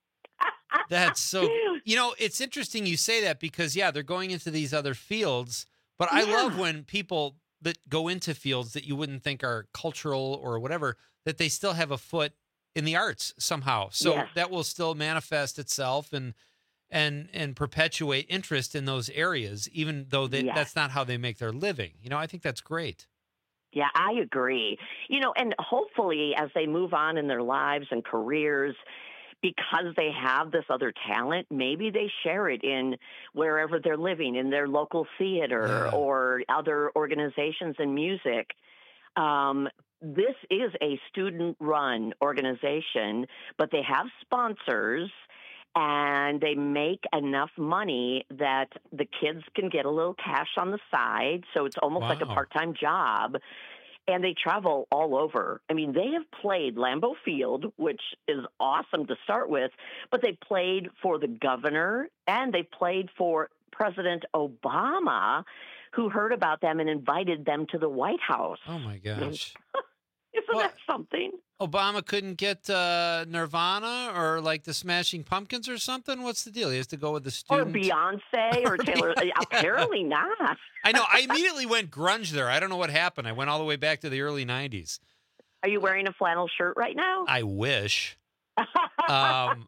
That's so, you know, it's interesting you say that because, yeah, they're going into these other fields, but I Yeah. love when people that go into fields that you wouldn't think are cultural or whatever, that they still have a foot in the arts somehow. So Yes. that will still manifest itself and and and perpetuate interest in those areas, even though they, Yes. that's not how they make their living. You know, I think that's great. Yeah, I agree. You know, and hopefully as they move on in their lives and careers, because they have this other talent, maybe they share it in wherever they're living, in their local theater Yeah. or other organizations in music. Um, this is a student-run organization, but they have sponsors, and they make enough money that the kids can get a little cash on the side, so it's almost like a Wow. part-time job. And they travel all over. I mean, they have played Lambeau Field, which is awesome to start with, but they played for the governor, and they played for President Obama, who heard about them and invited them to the White House. Oh, my gosh. Isn't that something? Obama couldn't get uh, Nirvana or like the Smashing Pumpkins or something? What's the deal? He has to go with the Or student. Beyonce or Taylor. Apparently not. I know. I immediately went grunge there. I don't know what happened. I went all the way back to the early nineties. Are you wearing a flannel shirt right now? I wish. um,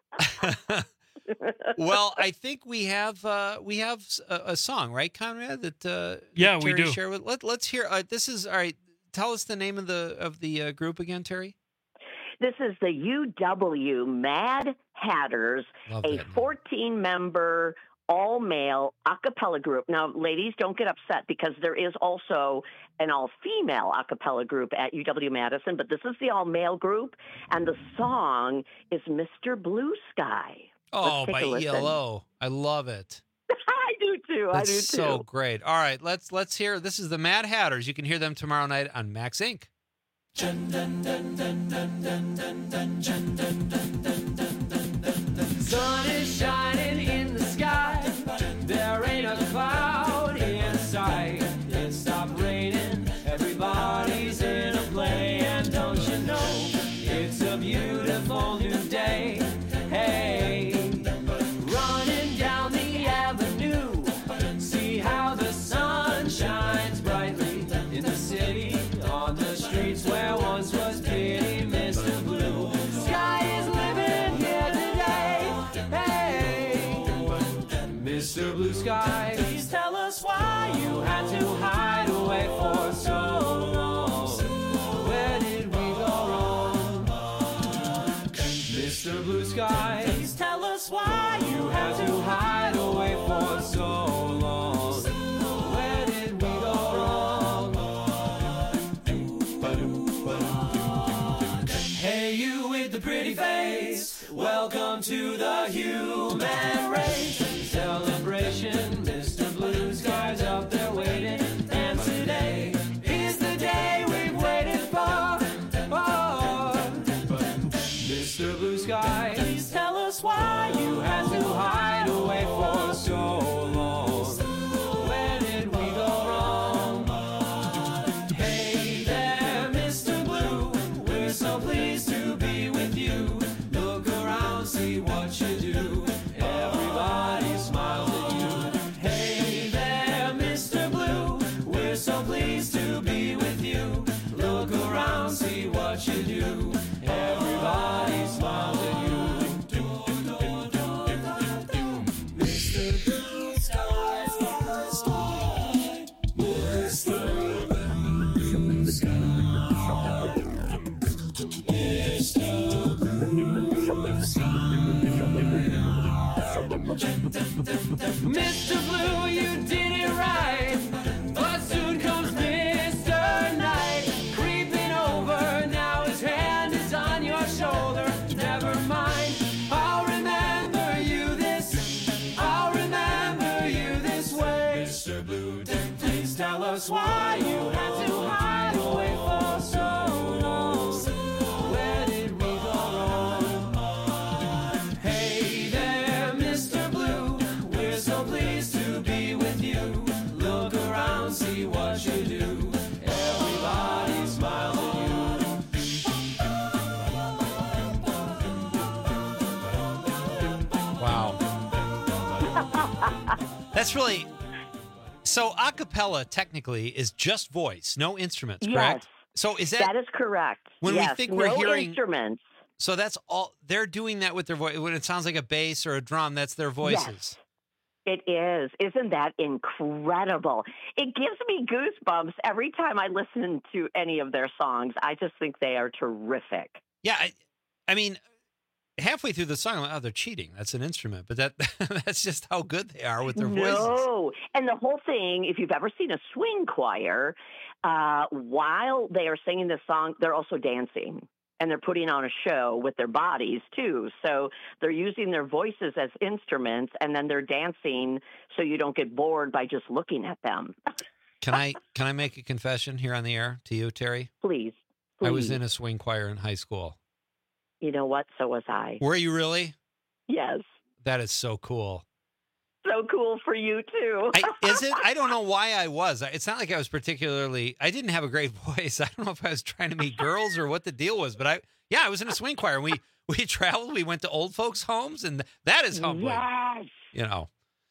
well, I think we have uh, we have a, a song, right, Conrad? That uh, Yeah, we Terry do. Share with. Let, let's hear. Uh, this is all right. Tell us the name of the of the uh, group again, Terry. This is the U W Mad Hatters, Love a that name. fourteen-member all-male a cappella group. Now, ladies, don't get upset because there is also an all-female a cappella group at U W-Madison, but this is the all-male group, and the song is Mister Blue Sky. Oh, Let's take by a listen. E L O. I love it. I do too. That's I do too. so great. All right, let's let's hear. This is the Mad Hatters. You can hear them tomorrow night on Max Incorporated. Sun is shining in the sky. There ain't a cloud in sight. It stopped raining. Everybody's in a play. And don't you know, it's a beautiful new day. Hey, running down the avenue. See how the sun shines brightly in the city, on the streets where once was pity. Mister Blue Sky is living here today. Hey, Mister Blue Sky, please tell us why you had to hide away for so long. Where did we go wrong? Mister Blue Sky, please tell us why you had to hide away for so long. Where did we go wrong? Hey, you with the pretty face, welcome to the human race. Celebration, Mister Blue Sky's up there waiting, and today is the day we've waited for. Oh, Mister Blue Sky, please tell us why you had to hide away for so long. Where did we go wrong? Hey there, Mister Blue, we're so pleased to be with you. Look around, see what you do. Everybody smiles at you. Hey there, Mister Blue, we're so pleased to be with you. Look around, see what you do. Everybody smiles at you. Mister Blue Sky, Mister Blue Sky, Mister Blue, you did it right, but soon comes Mister Night, creeping over. Now his hand is on your shoulder. Never mind, I'll remember you this. I'll remember you this way. Mister Blue, please tell us why you had to hide away for so long. Where did we go wrong? Hey there, Mister Blue, we're so pleased to be with you. Look around, see what you do. Everybody smiles at Wow. That's really so. A cappella technically is just voice, no instruments, Yes. correct? So is that That is correct. when Yes, we think we're no hearing instruments. So that's all they're doing that with their voice. When it sounds like a bass or a drum, that's their voices. It is. Isn't that incredible? It gives me goosebumps every time I listen to any of their songs. I just think they are terrific. Yeah, I, I mean, halfway through the song, I'm like, oh, they're cheating. That's an instrument. But that that's just how good they are with their voices. No. And the whole thing, if you've ever seen a swing choir, uh, while they are singing this song, they're also dancing. And they're putting on a show with their bodies, too. So they're using their voices as instruments, and then they're dancing so you don't get bored by just looking at them. Can I can I make a confession here on the air to you, Terry? Please. I was please. in a swing choir in high school. You know what? So was I. Were you really? Yes. That is so cool. So cool for you, too. I, is it? I don't know why I was. It's not like I was particularly, I didn't have a great voice. I don't know if I was trying to meet girls or what the deal was, but I, yeah, I was in a swing choir. We, we traveled, we went to old folks' homes, and that is humbling. Yes. You know.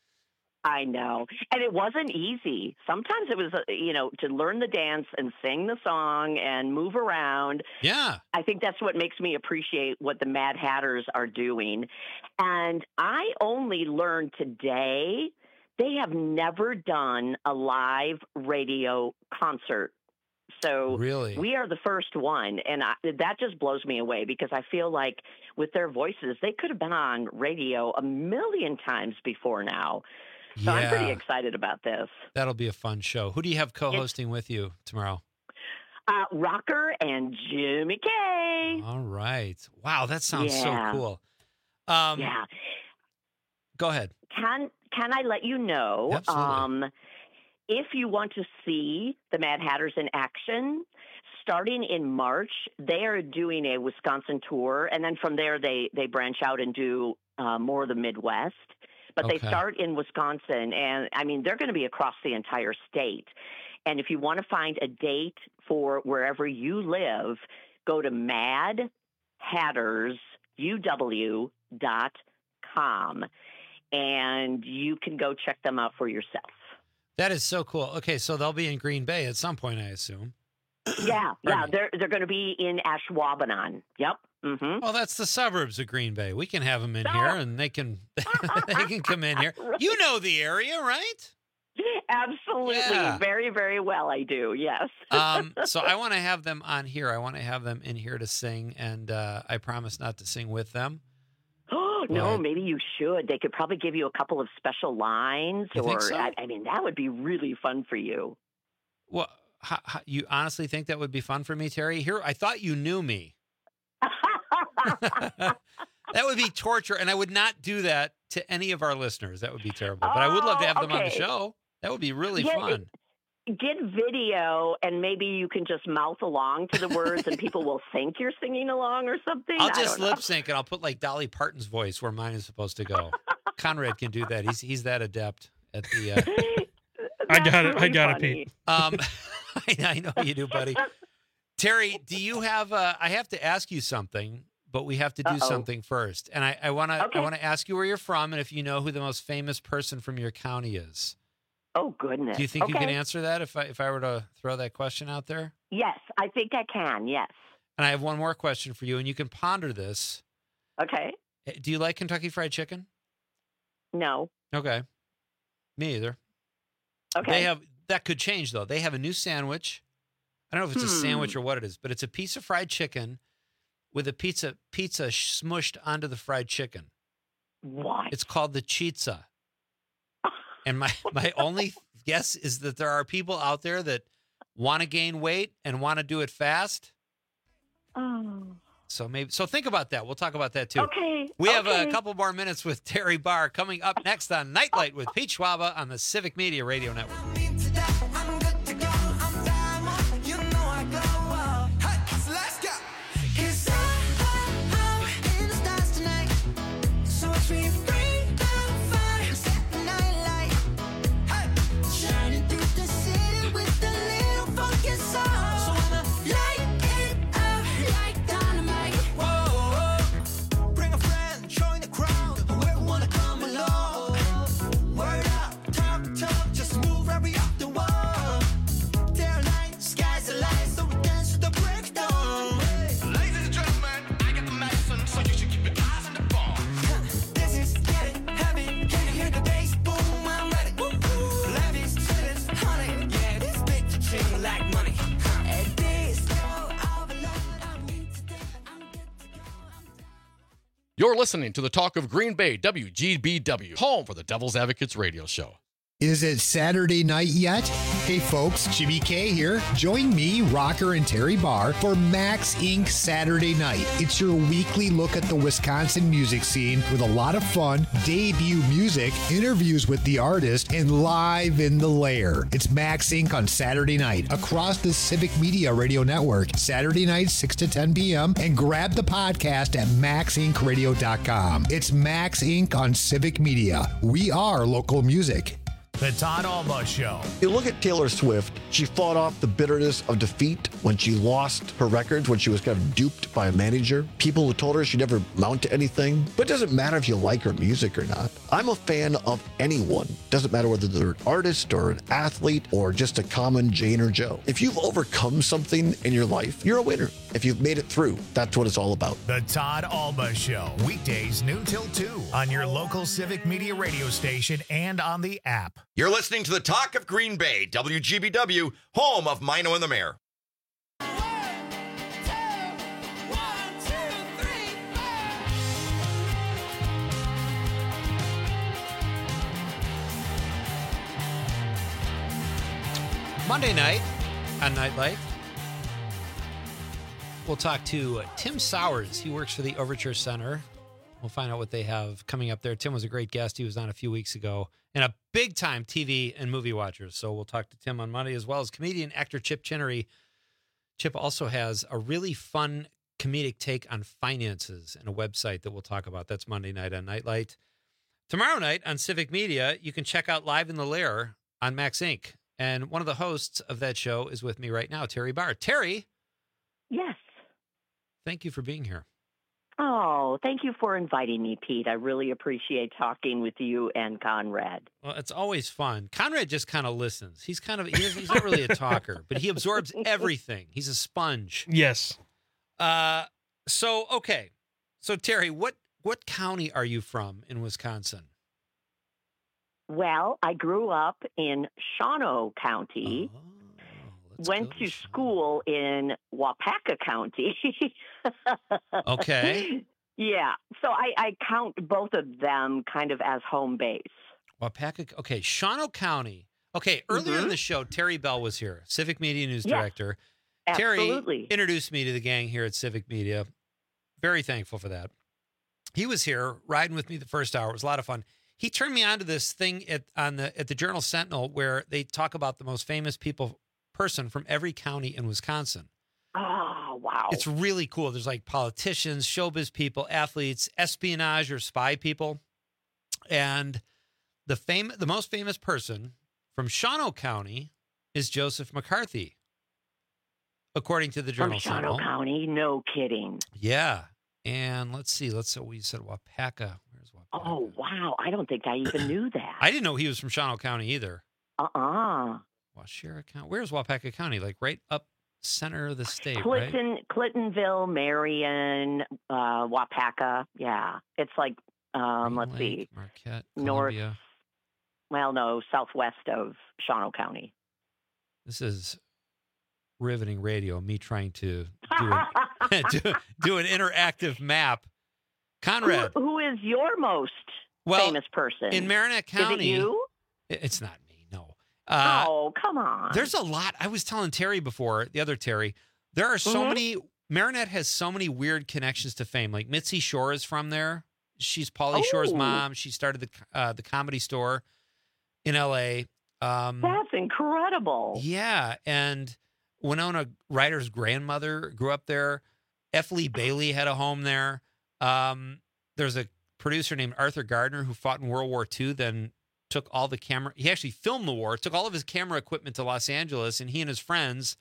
I know. And it wasn't easy. Sometimes it was, uh, you know, to learn the dance and sing the song and move around. Yeah. I think that's what makes me appreciate what the Mad Hatters are doing. And I only learned today they have never done a live radio concert. So really? We are the first one. And I, that just blows me away because I feel like with their voices, they could have been on radio a million times before now. So yeah. I'm pretty excited about this. That'll be a fun show. Who do you have co-hosting it's, with you tomorrow? Uh, Rocker and Jimmy K. All right. Wow, that sounds yeah. so cool. Um, yeah. Go ahead. Can Can I let you know? Absolutely. Um, if you want to see the Mad Hatters in action, starting in March, they are doing a Wisconsin tour, and then from there they they branch out and do uh, more of the Midwest. But Okay. they start in Wisconsin, and, I mean, they're going to be across the entire state. And if you want to find a date for wherever you live, go to mad hatters u w dot com, and you can go check them out for yourself. That is so cool. Okay, so they'll be in Green Bay at some point, I assume. Yeah, yeah, they're they're going to be in Ashwaubenon. Yep. Mm-hmm. Well, that's the suburbs of Green Bay. We can have them in here, and they can they can come in here. Right. You know the area, right? Absolutely, Yeah. very, very well. I do. Yes. Um, so I want to have them on here. I want to have them in here to sing, and uh, I promise not to sing with them. Oh no, But- maybe you should. They could probably give you a couple of special lines, You or think so? I, I mean, that would be really fun for you. Well, how, how, you honestly think that would be fun for me, Terry? Here, I thought you knew me. That would be torture, and I would not do that to any of our listeners. That would be terrible. But I would love to have them on the okay. show. That would be really Get- fun. Get video, and maybe you can just mouth along to the words, and people will think you're singing along or something. I'll I just don't know. lip sync, and I'll put like Dolly Parton's voice where mine is supposed to go. Conrad can do that. He's he's that adept at the. Uh, I got it. I got it, Pete. Um, I, I know you do, buddy. Terry, do you have? Uh, I have to ask you something, but we have to do Uh-oh. something first. And I want to. Okay. I want to ask you where you're from, and if you know who the most famous person from your county is. Oh goodness! Do you think you can Okay. answer that if I if I were to throw that question out there? Yes, I think I can. Yes. And I have one more question for you, and you can ponder this. Okay. Do you like Kentucky Fried Chicken? No. Okay. Me either. Okay. They have that could change though. They have a new sandwich. I don't know if it's a Hmm. sandwich or what it is, but it's a piece of fried chicken with a pizza pizza smushed onto the fried chicken. What? It's called the Chizza. And my my only guess is that there are people out there that want to gain weight and want to do it fast. Oh. So maybe so think about that. We'll talk about that too. Okay. We have a okay. couple more minutes with Terry Barr coming up next on Nightlight with Pete Schwaba on the Civic Media Radio Network. Just move every You're listening to the Talk of Green Bay, W G B W, home for the Devil's Advocates radio show. Is it Saturday night yet? Hey folks, Jimmy K here. Join me, Rocker, and Terry Barr for Max Incorporated Saturday Night. It's your weekly look at the Wisconsin music scene with a lot of fun, debut music, interviews with the artist, and live in the lair. It's Max Incorporated on Saturday night across the Civic Media Radio Network, Saturday night, six to ten p.m., and grab the podcast at max inc radio dot com. It's Max Incorporated on Civic Media. We are local music. The Todd Alba Show. You look at Taylor Swift, she fought off the bitterness of defeat when she lost her records, when she was kind of duped by a manager. People who told her she'd never amount to anything. But it doesn't matter if you like her music or not. I'm a fan of anyone. Doesn't matter whether they're an artist or an athlete or just a common Jane or Joe. If you've overcome something in your life, you're a winner. If you've made it through, that's what it's all about. The Todd Alba Show. Weekdays noon till two on your local Civic Media radio station and on the app. You're listening to the Talk of Green Bay, W G B W, home of Mino and the Mayor. Monday night on Nightlight, we'll talk to uh, Tim Sowers. He works for the Overture Center. We'll find out what they have coming up there. Tim was a great guest. He was on a few weeks ago and a big-time T V and movie watcher. So we'll talk to Tim on Monday, as well as comedian, actor Chip Chinnery. Chip also has a really fun comedic take on finances and a website that we'll talk about. That's Monday night on Nightlight. Tomorrow night on Civic Media, you can check out Live in the Lair on Max Incorporated. And one of the hosts of that show is with me right now, Terry Barr. Terry. Yes. Thank you for being here. Oh, thank you for inviting me, Pete. I really appreciate talking with you and Conrad. Well, it's always fun. Conrad just kind of listens. He's kind of, he's, he's not really a talker, but he absorbs everything. He's a sponge. Yes. Uh, so, okay. So, Terry, what, what county are you from in Wisconsin? Well, I grew up in Shawano County. Oh. Went to school in Waupaca County. Okay. Yeah. So I, I count both of them kind of as home base. Waupaca. Okay. Shawano County. Okay. Earlier mm-hmm. in the show, Terry Bell was here, Civic Media News yes, Director. Absolutely. Terry introduced me to the gang here at Civic Media. Very thankful for that. He was here riding with me the first hour. It was a lot of fun. He turned me on to this thing at on the at the Journal Sentinel where they talk about the most famous people person from every county in Wisconsin. Oh, wow. It's really cool. There's like politicians, showbiz people, athletes, espionage or spy people. And the fame, the most famous person from Shawano County is Joseph McCarthy, according to the Journal From Shawano Sentinel. County? No kidding. Yeah. And let's see. Let's see. We said Waupaca. Where's Waupaca? Oh, wow. I don't think I even knew that. I didn't know he was from Shawano County either. Uh-uh. Waupaca County. Where's Waupaca County? Like right up center of the state, Clinton, right? Clintonville, Marion, uh, Waupaca. Yeah. It's like, um, let's Lake, see. Marquette, North, Columbia. well, no, southwest of Shawano County. This is riveting radio, me trying to do an, do, do an interactive map. Conrad. Who, who is your most well, famous person? In Marinette County. Is it you? It's not me, no. Uh, oh, come on. There's a lot. I was telling Terry before, the other Terry, there are so mm-hmm. many, Marinette has so many weird connections to fame. Like Mitzi Shore is from there. She's Pauly oh. Shore's mom. She started the uh, the Comedy Store in L A. Um, That's incredible. Yeah. And Winona Ryder's grandmother grew up there. F. Lee Bailey had a home there. Um, there's a producer named Arthur Gardner who fought in World War Two, then took all the camera. He actually filmed the war, took all of his camera equipment to Los Angeles, and he and his friends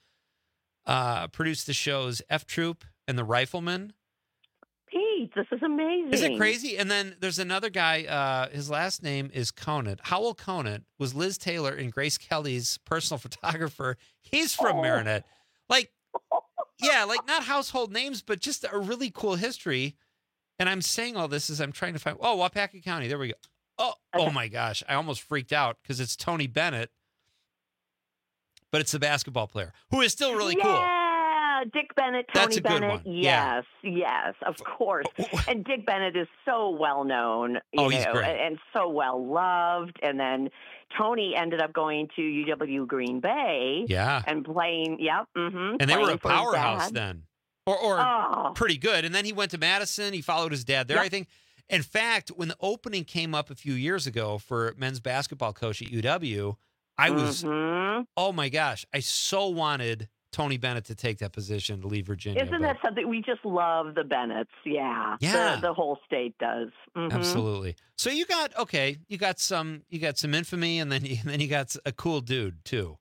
uh, produced the shows F Troop and The Rifleman. Pete, this is amazing. Isn't it crazy? And then there's another guy, uh, his last name is Conant. Howell Conant was Liz Taylor and Grace Kelly's personal photographer. He's from oh. Marinette. Like, yeah, like not household names, but just a really cool history. And I'm saying all this as I'm trying to find, oh, Waupaca County. There we go. Oh, oh my gosh. I almost freaked out because it's Tony Bennett, but it's the basketball player who is still really yeah, cool. Yeah, Uh, Dick Bennett, Tony That's a good Bennett. one. Yeah. Yes, yes, of course. And Dick Bennett is so well known, you Oh, know, he's great. and, and so well loved. And then Tony ended up going to U W Green Bay. Yeah. And playing, yep. Mm-hmm, And they were a playing for his powerhouse dad. then. Or, or Oh. pretty good. And then he went to Madison. He followed his dad there, Yep. I think. In fact, when the opening came up a few years ago for men's basketball coach at U W, I was, Mm-hmm. oh my gosh, I so wanted Tony Bennett to take that position to leave Virginia. Isn't but- that something? We just love the Bennetts. Yeah. Yeah. The, the whole state does. Mhm. Absolutely. So you got, okay, you got some, you got some infamy, and then you, and then you got a cool dude too.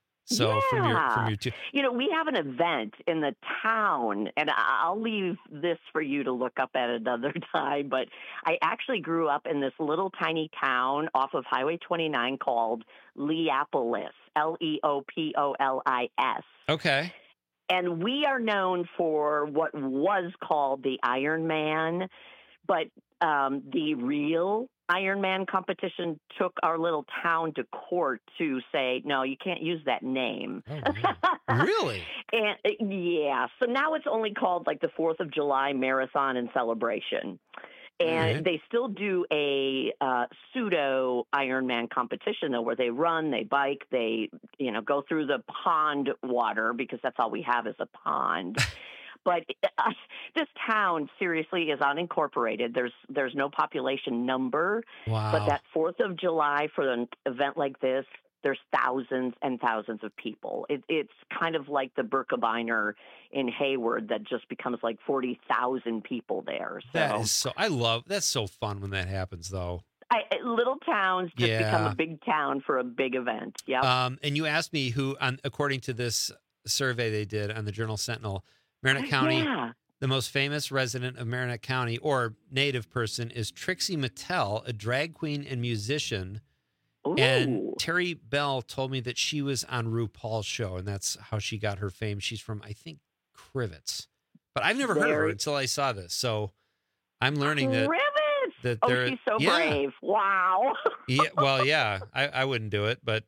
So from your, from Yeah. your two, You know, we have an event in the town, and I- I'll leave this for you to look up at another time, but I actually grew up in this little tiny town off of Highway twenty-nine called Leopolis, L E O P O L I S. okay. And we are known for what was called the Iron Man, but um, the real Iron Man competition took our little town to court to say, no, you can't use that name. Really? And uh, yeah, so now it's only called like the fourth of July Marathon and Celebration. And Right. they still do a uh, pseudo Ironman competition though, where they run, they bike, they you know go through the pond water because that's all we have is a pond. But uh, this town seriously is unincorporated. There's there's no population number. Wow. But that fourth of July for an event like this, there's thousands and thousands of people. It, it's kind of like the Birkebeiner in Hayward that just becomes like forty thousand people there. So That is so, I love, that's so fun when that happens though. I, little towns just become Yeah. a big town for a big event. Yeah. Um, and you asked me who, on, according to this survey they did on the Journal Sentinel, Marinette County, Yeah. the most famous resident of Marinette County or native person is Trixie Mattel, a drag queen and musician. And Terry Bell told me that she was on RuPaul's show, and that's how she got her fame. She's from, I think, Crivets. But I've never heard of her Very- until I saw this. So I'm learning that. Crivets! that Oh, there- she's so yeah. brave. Wow. Yeah, well, yeah, I, I wouldn't do it, but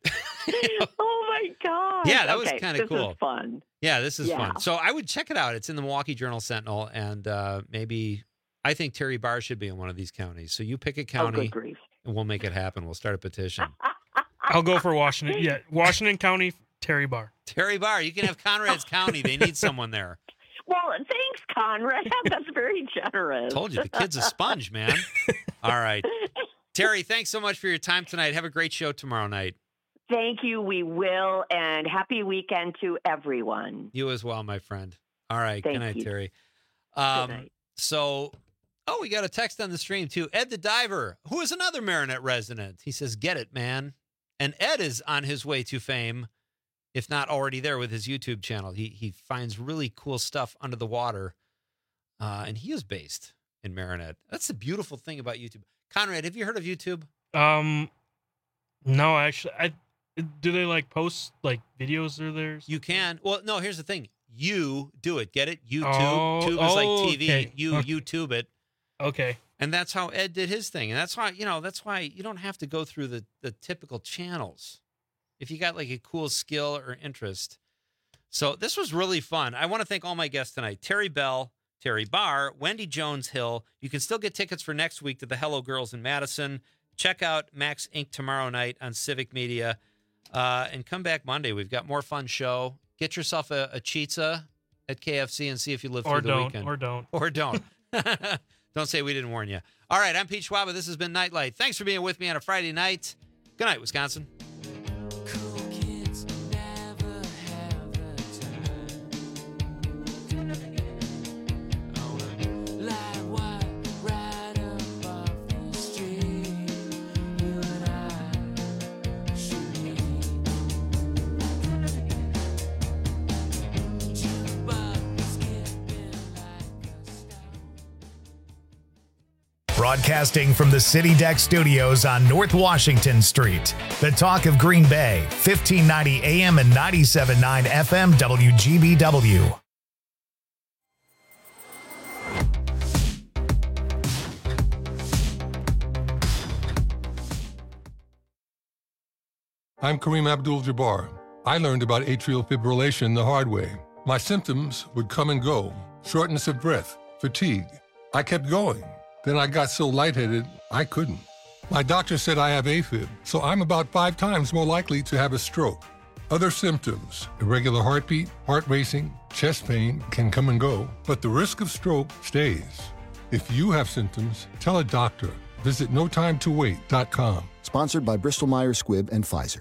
Oh, my God. Yeah, that was Okay, kinda this cool. is fun. yeah, this is Yeah. fun. So I would check it out. It's in the Milwaukee Journal Sentinel, and uh, maybe I think Terry Barr should be in one of these counties. So you pick a Oh, county, good grief. and we'll make it happen. We'll start a petition. I'll go for Washington. Yeah, Washington County, Terry Barr. Terry Barr, you can have Conrad's County. They need someone there. Well, thanks, Conrad. That's very generous. Told you, the kid's a sponge, man. All right. Terry, thanks so much for your time tonight. Have a great show tomorrow night. Thank you. We will. And happy weekend to everyone. You as well, my friend. All right. Thank Good night, you. Terry. Um, night. So, oh, we got a text on the stream, too. Ed the Diver, who is another Marinette resident. He says, get it, man. And Ed is on his way to fame, if not already there with his YouTube channel. He he finds really cool stuff under the water, uh, and he is based in Marinette. That's the beautiful thing about YouTube. Conrad, have you heard of YouTube? Um, no, actually, I do they like post like videos or theirs? You can. Well, no, here's the thing. You do it. Get it? YouTube. Oh, Tube is oh, like T V. okay. You Okay. YouTube it. Okay. And that's how Ed did his thing. And that's why, you know, that's why you don't have to go through the, the typical channels. If you got like a cool skill or interest. So this was really fun. I want to thank all my guests tonight. Terry Bell, Terry Barr, Wendy Jones Hill. You can still get tickets for next week to the Hello Girls in Madison. Check out Max Incorporated tomorrow night on Civic Media. Uh, and come back Monday. We've got more fun show. Get yourself a, a pizza at K F C and see if you live Or through the don't, weekend. or don't. Or don't. Don't say we didn't warn you. All right, I'm Pete Schwaba. This has been Nightlight. Thanks for being with me on a Friday night. Good night, Wisconsin. Broadcasting from the City Deck Studios on North Washington Street. The Talk of Green Bay, fifteen ninety A M and ninety-seven point nine F M W G B W. I'm Kareem Abdul-Jabbar. I learned about atrial fibrillation the hard way. My symptoms would come and go. Shortness of breath, fatigue. I kept going. Then I got so lightheaded, I couldn't. My doctor said I have AFib, so I'm about five times more likely to have a stroke. Other symptoms, irregular heartbeat, heart racing, chest pain can come and go, but the risk of stroke stays. If you have symptoms, tell a doctor. Visit no time to wait dot com. Sponsored by Bristol Myers Squibb and Pfizer.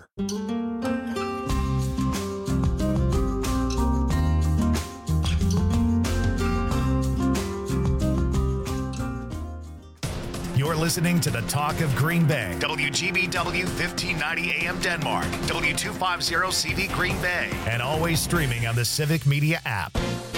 You're listening to the Talk of Green Bay. W G B W fifteen ninety A M Denmark. W two fifty C V Green Bay. And always streaming on the Civic Media app.